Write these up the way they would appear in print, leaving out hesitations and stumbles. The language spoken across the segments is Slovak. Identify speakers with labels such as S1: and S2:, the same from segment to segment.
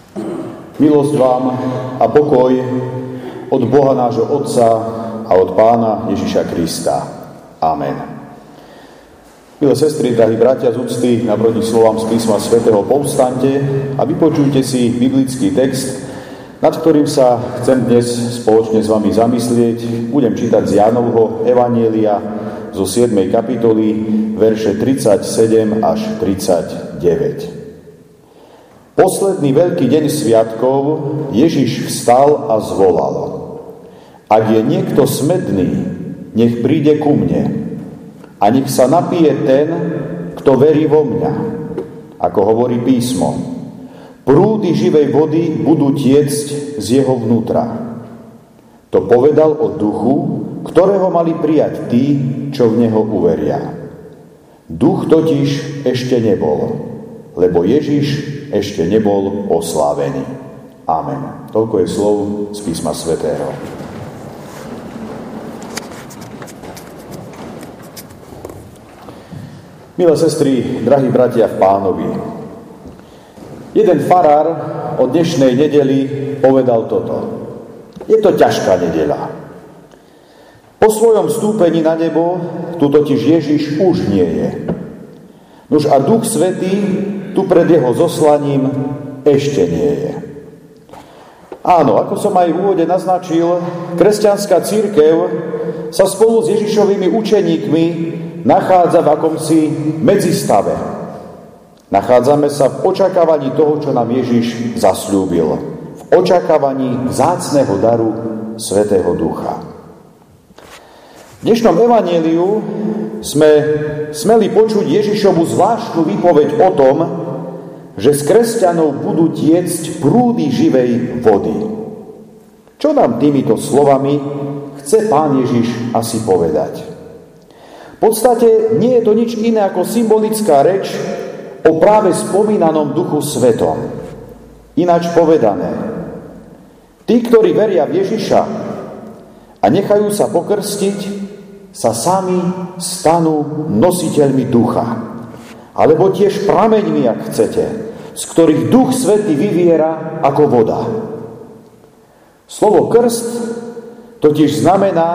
S1: Milosť vám a pokoj od Boha nášho Otca a od Pána Ježiša Krista. Amen. Milé sestry, drahí bratia, z úcty naproti slovám z písma svätého povstaňte a vypočujte si biblický text, nad ktorým sa chcem dnes spoločne s vami zamyslieť. Budem čítať z Jánovho Evanjelia zo 7. kapitoly, verše 37 až 39. Posledný veľký deň sviatkov Ježiš vstal a zvolal: Ak je niekto smedný, nech príde ku mne a nech sa napije ten, kto verí vo mňa. Ako hovorí písmo, prúdy živej vody budú tiecť z jeho vnútra. To povedal o duchu, ktorého mali prijať tí, čo v neho uveria. Duch totiž ešte nebol, lebo Ježiš ešte nebol oslávený. Amen. Toľko je slov z písma svätého. Milé sestry, drahí bratia v Pánovi, jeden farár o dnešnej nedeli povedal toto. Je to ťažká nedeľa. Po svojom vstúpení na nebo tu totiž Ježiš už nie je. Nuž a Duch Svätý tu pred jeho zoslaním ešte nie je. Áno, ako som aj v úvode naznačil, kresťanská cirkev sa spolu s Ježišovými učeníkmi nachádza v akomsi medzistave. Nachádzame sa v očakávaní toho, čo nám Ježiš zasľúbil. V očakávaní vzácneho daru Svätého Ducha. V dnešnom evanjeliu sme smeli počuť Ježišovu zvláštnu výpoveď o tom, že z kresťanov budú tiecť prúdy živej vody. Čo nám týmito slovami chce Pán Ježiš asi povedať? V podstate nie je to nič iné ako symbolická reč o práve spomínanom Duchu Svetom. Ináč povedané, tí, ktorí veria v Ježiša a nechajú sa pokrstiť, sa sami stanú nositeľmi ducha. Alebo tiež prameňmi, ak chcete, z ktorých Duch Svätý vyviera ako voda. Slovo krst totiž znamená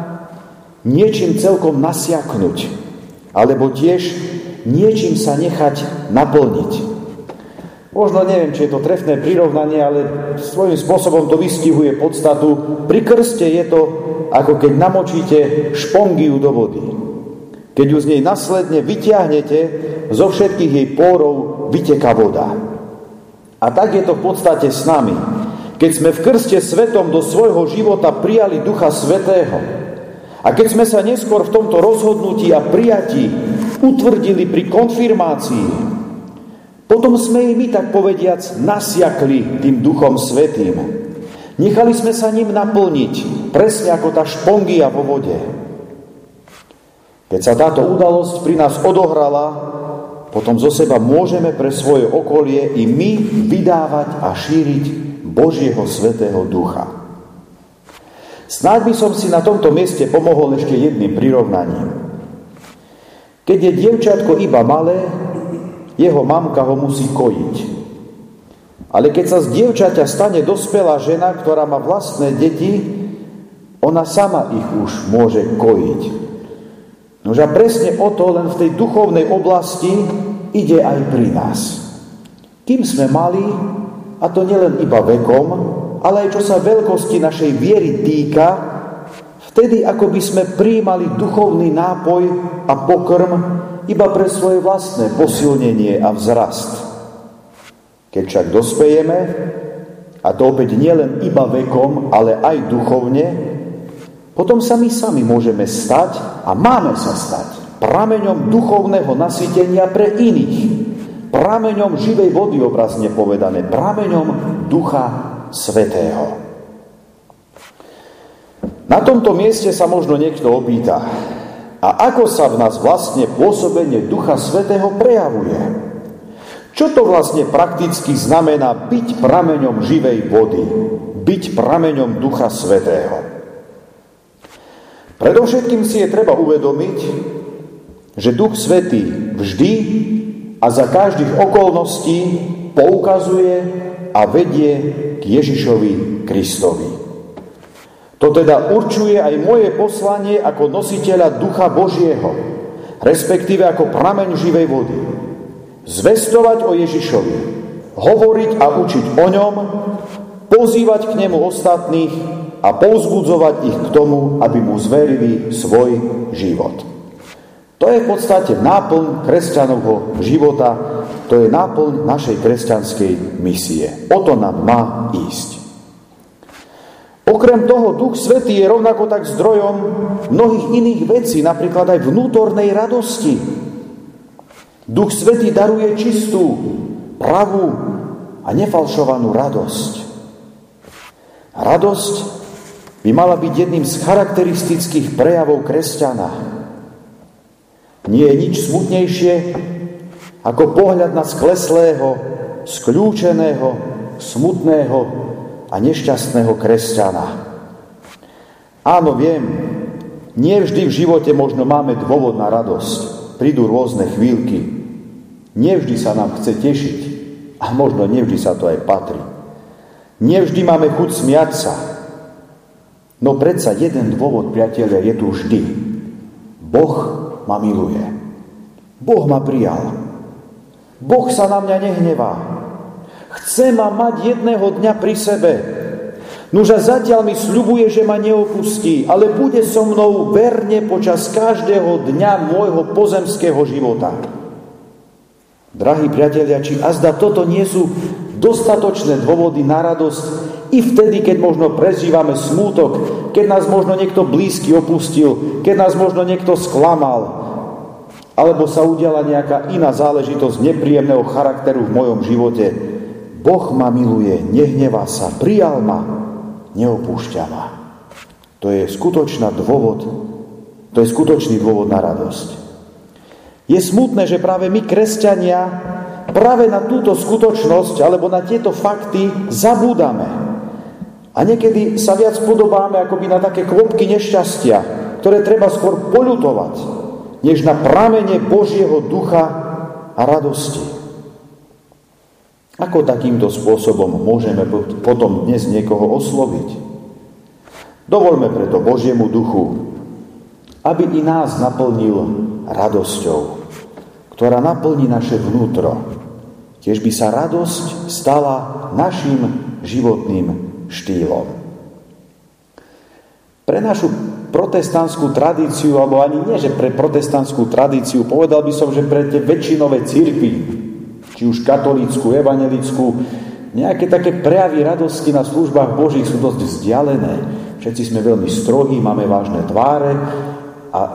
S1: niečím celkom nasiaknuť, alebo tiež niečím sa nechať naplniť. Možno neviem, či je to trefné prirovnanie, ale svojím spôsobom to vystihuje podstatu. Pri krste je to, ako keď namočíte špongiu do vody. Keď ju z nej následne vyťahnete, zo všetkých jej pórov vyteká voda. A tak je to v podstate s nami. Keď sme v krste svetom do svojho života prijali Ducha Svätého a keď sme sa neskôr v tomto rozhodnutí a prijatí utvrdili pri konfirmácii, potom sme i my, tak povediac, nasiakli tým Duchom Svätým. Nechali sme sa ním naplniť, presne ako tá špongia vo vode. Keď sa táto udalosť pri nás odohrala, potom zo seba môžeme pre svoje okolie i my vydávať a šíriť Božieho Svätého Ducha. Snáď by som si na tomto mieste pomohol ešte jedným prirovnaním. Keď je dievčatko iba malé, jeho mamka ho musí kojiť. Ale keď sa z dievčaťa stane dospelá žena, ktorá má vlastné deti, ona sama ich už môže kojiť. Nože presne o to len v tej duchovnej oblasti ide aj pri nás. Kým sme mali, a to nielen iba vekom, ale aj čo sa veľkosti našej viery týka, vtedy ako by sme prijímali duchovný nápoj a pokrm iba pre svoje vlastné posilnenie a vzrast. Keď však dospejeme, a to opäť nielen iba vekom, ale aj duchovne, potom sa my sami môžeme stať a máme sa stať prameňom duchovného nasýtenia pre iných. Prameňom živej vody, obrazne povedané, prameňom Ducha Svätého. Na tomto mieste sa možno niekto opýta, a ako sa v nás vlastne pôsobenie Ducha Svätého prejavuje? Čo to vlastne prakticky znamená byť prameňom živej vody, byť prameňom Ducha Svätého? Predovšetkým si je treba uvedomiť, že Duch Svätý vždy a za každých okolností poukazuje a vedie k Ježišovi Kristovi. To teda určuje aj moje poslanie ako nositeľa Ducha Božieho, respektíve ako prameň živej vody. Zvestovať o Ježišovi, hovoriť a učiť o ňom, pozývať k nemu ostatných a povzbudzovať ich k tomu, aby mu zverili svoj život. To je v podstate náplň kresťanovho života, to je náplň našej kresťanskej misie. O to nám má ísť. Okrem toho, Duch Svätý je rovnako tak zdrojom mnohých iných vecí, napríklad aj vnútornej radosti. Duch Svätý daruje čistú, pravú a nefalšovanú radosť. Radosť by mala byť jedným z charakteristických prejavov kresťana. Nie je nič smutnejšie ako pohľad na skleslého, skľúčeného, smutného a nešťastného kresťana. Áno, viem, nie vždy v živote možno máme dôvod na radosť. Prídu rôzne chvíľky. Nevždy sa nám chce tešiť a možno nevždy sa to aj patrí. Nevždy máme chuť smiať sa. No predsa jeden dôvod, priatelia, je tu vždy. Boh ma miluje. Boh ma prijal. Boh sa na mňa nehnevá. Chce ma mať jedného dňa pri sebe. Nuž a zatiaľ mi sľubuje, že ma neopustí, ale bude so mnou verne počas každého dňa môjho pozemského života. Drahí priatelia, či azda toto nie sú dostatočné dôvody na radosť i vtedy, keď možno prežívame smútok, keď nás možno niekto blízky opustil, keď nás možno niekto sklamal, alebo sa udiala nejaká iná záležitosť nepríjemného charakteru v mojom živote. Boh ma miluje, nehnevá sa, prijal ma, neopúšťa ma. To je skutočný dôvod na radosť. Je smutné, že práve my, kresťania, práve na túto skutočnosť alebo na tieto fakty zabúdame. A niekedy sa viac podobáme akoby na také kvopky nešťastia, ktoré treba skôr poľutovať, než na pramene Božieho ducha a radosti. Ako takýmto spôsobom môžeme potom dnes niekoho osloviť? Dovoľme preto Božiemu duchu, aby i nás naplnil radosťou, ktorá naplní naše vnútro. Tiež by sa radosť stala našim životným štýlom. Pre našu protestantskú tradíciu, alebo ani nie, že pre protestantskú tradíciu, povedal by som, že pre tie väčšinové cirkvi, či už katolícku, evangelickú, nejaké také prejavy radosti na službách Božích sú dosť vzdialené. Všetci sme veľmi strohí, máme vážne tváre a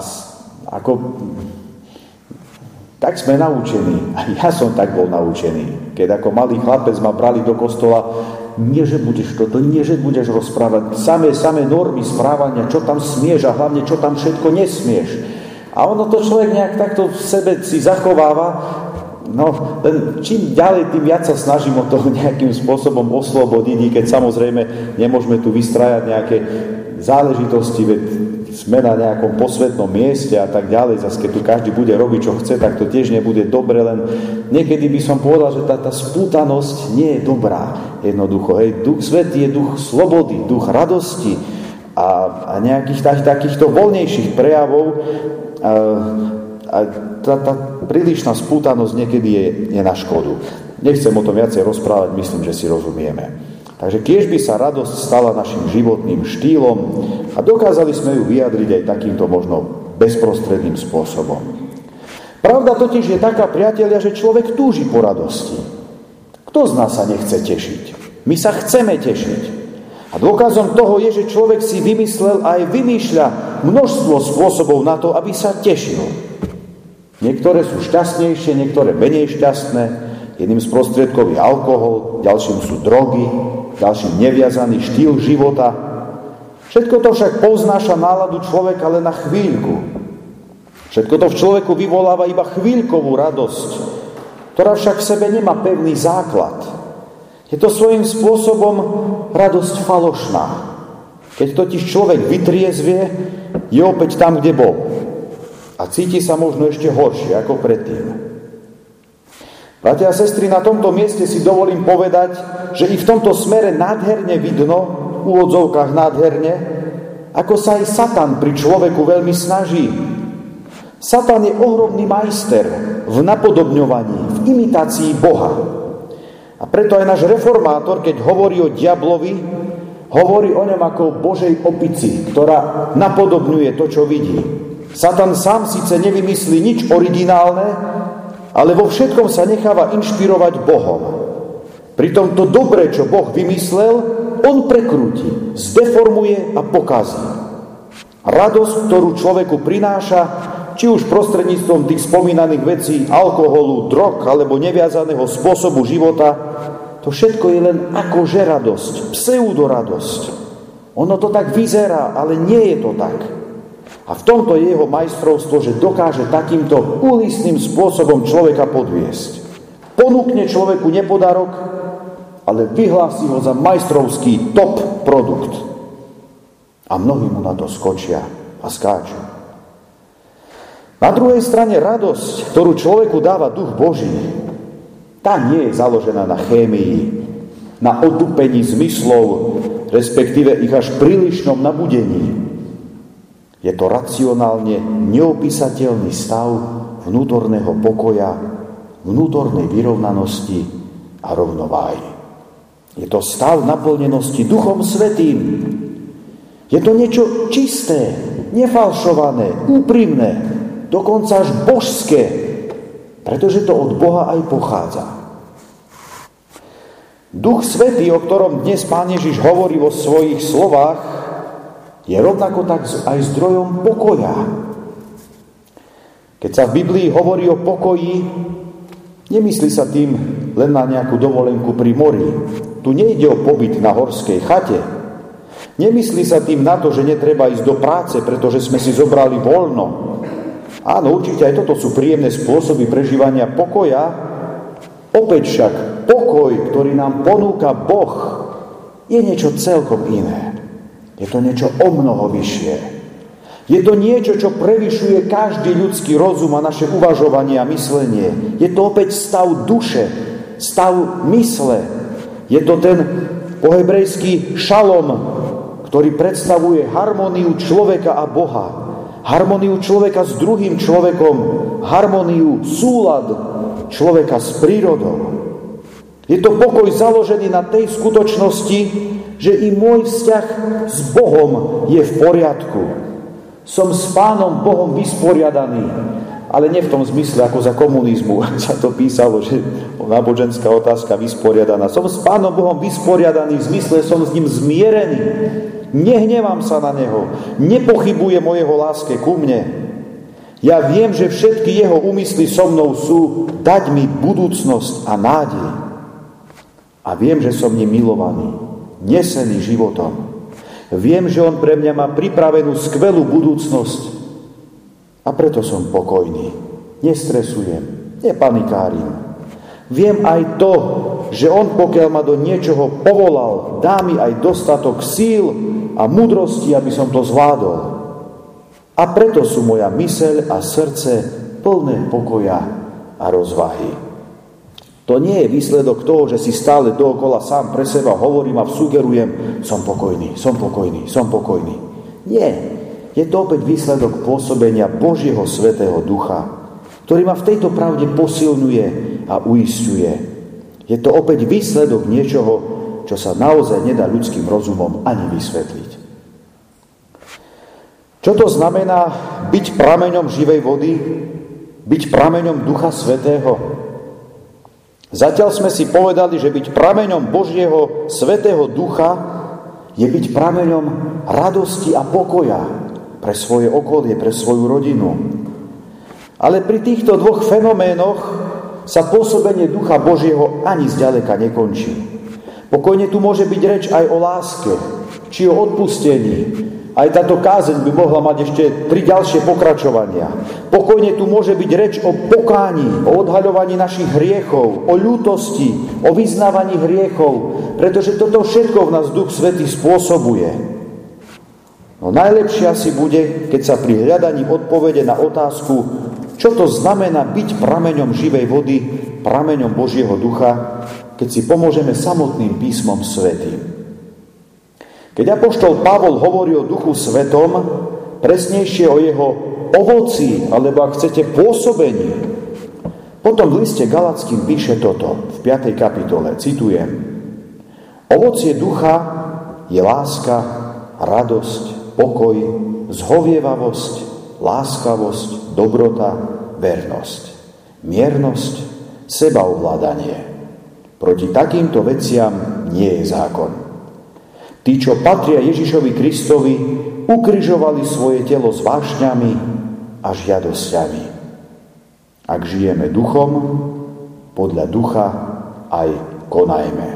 S1: tak sme naučení. A ja som tak bol naučený. Keď ako malý chlapec ma brali do kostola, nie, že budeš toto, nie, že budeš rozprávať. Samé normy správania, čo tam smieš a hlavne, čo tam všetko nesmieš. A ono to človek nejak takto v sebe si zachováva. No, len čím ďalej, tým viac sa snažím od toho nejakým spôsobom oslobodiť, keď samozrejme nemôžeme tu vystrajať nejaké záležitosti, veď sme na nejakom posvetnom mieste a tak ďalej. Zas keď tu každý bude robiť, čo chce, tak to tiež nebude dobre, len niekedy by som povedal, že tá spútanosť nie je dobrá. Jednoducho, Duch Svätý je duch slobody, duch radosti a nejakých takýchto voľnejších prejavov a tá prílišná spútanosť niekedy je na škodu. Nechcem o tom viacej rozprávať, myslím, že si rozumieme. Takže kiež by sa radosť stala našim životným štýlom a dokázali sme ju vyjadriť aj takýmto možno bezprostredným spôsobom. Pravda totiž je taká, priatelia, že človek túži po radosti. Kto z nás sa nechce tešiť? My sa chceme tešiť. A dôkazom toho je, že človek si vymyslel a aj vymýšľa množstvo spôsobov na to, aby sa tešil. Niektoré sú šťastnejšie, niektoré menej šťastné. Jedným z prostriedkov je alkohol, ďalším sú drogy, ďalším neviazaný štýl života. Všetko to však povznáša náladu človeka len na chvíľku. Všetko to v človeku vyvoláva iba chvíľkovú radosť, ktorá však v sebe nemá pevný základ. Je to svojím spôsobom radosť falošná. Keď totiž človek vytriezvie, je opäť tam, kde bol. A cíti sa možno ešte horšie ako predtým. Bratia a sestry, na tomto mieste si dovolím povedať, že i v tomto smere nádherne vidno, v úvodzovkách nádherne, ako sa aj Satan pri človeku veľmi snaží. Satan je ohromný majster v napodobňovaní, v imitácii Boha. A preto aj náš reformátor, keď hovorí o diablovi, hovorí o ňom ako o Božej opici, ktorá napodobňuje to, čo vidí. Satan sám síce nevymyslí nič originálne, ale vo všetkom sa necháva inšpirovať Bohom. Pritom to dobré, čo Boh vymyslel, on prekrúti, zdeformuje a pokazí. Radosť, ktorú človeku prináša, či už prostredníctvom tých spomínaných vecí, alkoholu, drog alebo neviazaného spôsobu života, to všetko je len akože radosť, pseudoradosť. Ono to tak vyzerá, ale nie je to tak. A v tomto je jeho majstrovstvo, že dokáže takýmto úlistným spôsobom človeka podviesť. Ponúkne človeku nepodarok, ale vyhlási ho za majstrovský top produkt. A mnohí mu na to skočia a skáču. Na druhej strane radosť, ktorú človeku dáva duch Boží, tá nie je založená na chémii, na otupení zmyslov, respektíve ich až prílišnom nabudení. Je to racionálne neopísateľný stav vnútorného pokoja, vnútornej vyrovnanosti a rovnováhy. Je to stav naplnenosti Duchom Svätým. Je to niečo čisté, nefalšované, úprimné, dokonca až božské, pretože to od Boha aj pochádza. Duch Svätý, o ktorom dnes Pán Ježiš hovorí vo svojich slovách, je rovnako tak aj zdrojom pokoja. Keď sa v Biblii hovorí o pokoji, nemyslí sa tým len na nejakú dovolenku pri mori. Tu nejde o pobyt na horskej chate. Nemyslí sa tým na to, že netreba ísť do práce, pretože sme si zobrali voľno. Áno, určite aj toto sú príjemné spôsoby prežívania pokoja. Opäť však pokoj, ktorý nám ponúka Boh, je niečo celkom iné. Je to niečo omnoho vyššie. Je to niečo, čo prevyšuje každý ľudský rozum a naše uvažovanie a myslenie. Je to opäť stav duše, stav mysle. Je to ten po hebrejský šalom, ktorý predstavuje harmóniu človeka a Boha. Harmóniu človeka s druhým človekom, harmóniu, súlad človeka s prírodou. Je to pokoj založený na tej skutočnosti, že i môj vzťah s Bohom je v poriadku. Som s Pánom Bohom vysporiadaný, ale nie v tom zmysle, ako za komunizmu sa to písalo, že náboženská otázka vysporiadaná. Som s Pánom Bohom vysporiadaný, v zmysle som s ním zmierený. Nehnevám sa na neho, nepochybujem o jeho láske ku mne. Ja viem, že všetky jeho úmysly so mnou sú dať mi budúcnosť a nádej. A viem, že som ním milovaný, nesený životom. Viem, že on pre mňa má pripravenú skvelú budúcnosť a preto som pokojný. Nestresujem, nepanikárim. Viem aj to, že on, pokiaľ ma do niečoho povolal, dá mi aj dostatok síl a múdrosti, aby som to zvládol. A preto sú moja myseľ a srdce plné pokoja a rozvahy. To nie je výsledok toho, že si stále dookola sám pre seba hovorím a sugerujem, som pokojný, som pokojný, som pokojný. Nie, je to opäť výsledok pôsobenia Božieho Svätého Ducha, ktorý ma v tejto pravde posilňuje a uisťuje. Je to opäť výsledok niečoho, čo sa naozaj nedá ľudským rozumom ani vysvetliť. Čo to znamená byť prameňom živej vody, byť prameňom Ducha Svätého? Zatiaľ sme si povedali, že byť prameňom Božieho Svätého Ducha je byť prameňom radosti a pokoja pre svoje okolie, pre svoju rodinu. Ale pri týchto dvoch fenoménoch sa pôsobenie Ducha Božieho ani zďaleka nekončí. Pokojne tu môže byť reč aj o láske, či o odpustení. Aj táto kázeň by mohla mať ešte 3 ďalšie pokračovania. Pokojne tu môže byť reč o pokáni, o odhaľovaní našich hriechov, o ľútosti, o vyznávaní hriechov, pretože toto všetko v nás Duch Svätý spôsobuje. No najlepšie asi bude, keď sa pri hľadaní odpovede na otázku, čo to znamená byť prameňom živej vody, prameňom Božieho ducha, keď si pomôžeme samotným písmom svätým. Keď apoštol Pavol hovorí o Duchu Svetom, presnejšie o jeho ovoci, alebo ak chcete pôsobení, potom v liste Galackým píše toto v 5. kapitole, citujem: Ovocie ducha je láska, radosť, pokoj, zhovievavosť, láskavosť, dobrota, vernosť, miernosť, sebaovládanie. Proti takýmto veciam nie je zákon. Tí, čo patria Ježišovi Kristovi, ukrižovali svoje telo s vášňami a žiadosťami. Ak žijeme duchom, podľa ducha aj konajme.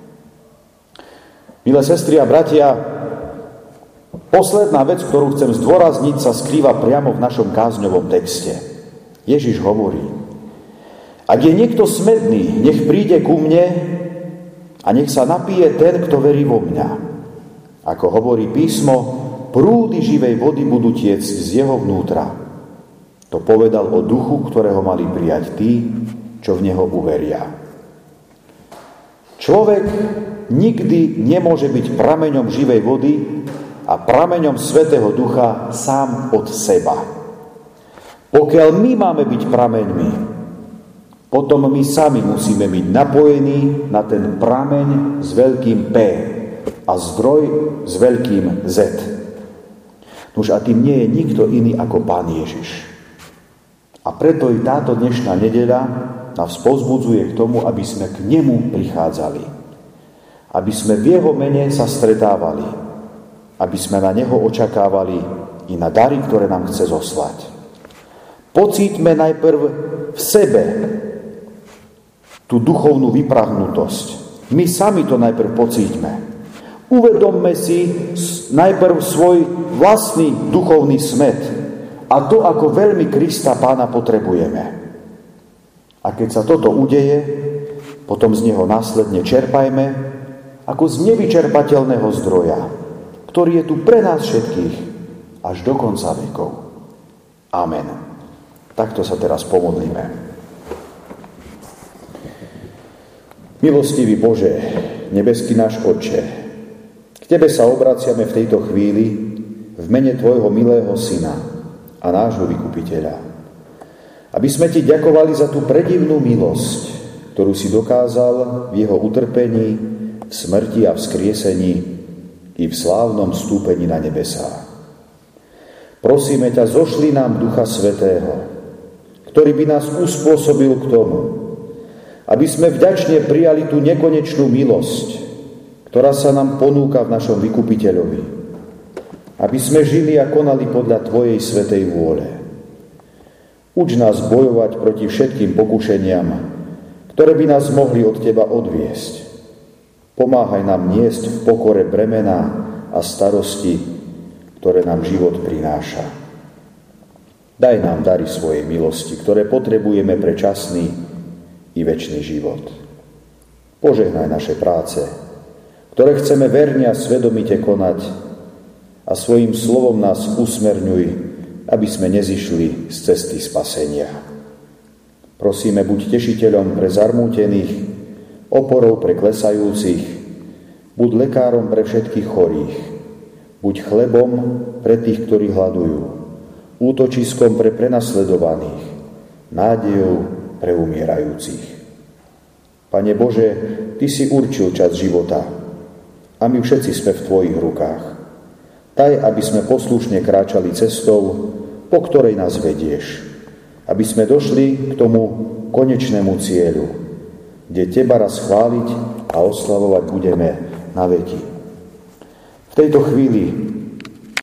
S1: Milé sestry a bratia, posledná vec, ktorú chcem zdôrazniť, sa skrýva priamo v našom kázňovom texte. Ježiš hovorí: Ak je niekto smedný, nech príde ku mne a nech sa napije ten, kto verí vo mňa. Ako hovorí písmo, prúdy živej vody budú tiecť z jeho vnútra. To povedal o duchu, ktorého mali prijať tí, čo v neho uveria. Človek nikdy nemôže byť prameňom živej vody a prameňom Svätého Ducha sám od seba. Pokiaľ my máme byť prameňmi, potom my sami musíme byť napojení na ten prameň s veľkým P a zdroj s veľkým Z. Nuž a tým nie je nikto iný ako Pán Ježiš. A preto i táto dnešná nedeľa nás povzbudzuje k tomu, aby sme k nemu prichádzali. Aby sme v jeho mene sa stretávali. Aby sme na neho očakávali i na dary, ktoré nám chce zoslať. Pocíťme najprv v sebe tú duchovnú vyprahnutosť. My sami to najprv pocíťme. Uvedomme si najprv svoj vlastný duchovný smet a to, ako veľmi Krista Pána potrebujeme. A keď sa toto udeje, potom z neho následne čerpajme ako z nevyčerpateľného zdroja, ktorý je tu pre nás všetkých až do konca vekov. Amen. Takto sa teraz pomodlíme. Milostivý Bože, nebeský náš Otče, k Tebe sa obraciame v tejto chvíli v mene Tvojho milého Syna a nášho Vykupiteľa. Aby sme Ti ďakovali za tú predivnú milosť, ktorú si dokázal v jeho utrpení, v smrti a vzkriesení i v slávnom vstúpení na nebesá. Prosíme ťa, zošli nám Ducha Svätého, ktorý by nás uspôsobil k tomu, aby sme vďačne prijali tú nekonečnú milosť, ktorá sa nám ponúka v našom Vykupiteľovi. Aby sme žili a konali podľa Tvojej svätej vôle. Uč nás bojovať proti všetkým pokušeniam, ktoré by nás mohli od Teba odviesť. Pomáhaj nám niesť v pokore bremená a starosti, ktoré nám život prináša. Daj nám dary svojej milosti, ktoré potrebujeme pre časný i večný život. Požehnaj naše práce, ktoré chceme verne a svedomite konať, a svojím slovom nás usmerňuj, aby sme nezišli z cesty spasenia. Prosíme, buď tešiteľom pre zarmútených, oporou pre klesajúcich, buď lekárom pre všetkých chorých, buď chlebom pre tých, ktorí hľadujú, útočiskom pre prenasledovaných, nádejou pre umierajúcich. Pane Bože, Ty si určil čas života a my všetci sme v Tvojich rukách. Daj, aby sme poslušne kráčali cestou, po ktorej nás vedieš, aby sme došli k tomu konečnému cieľu, kde Teba raz chváliť a oslavovať budeme na veky. V tejto chvíli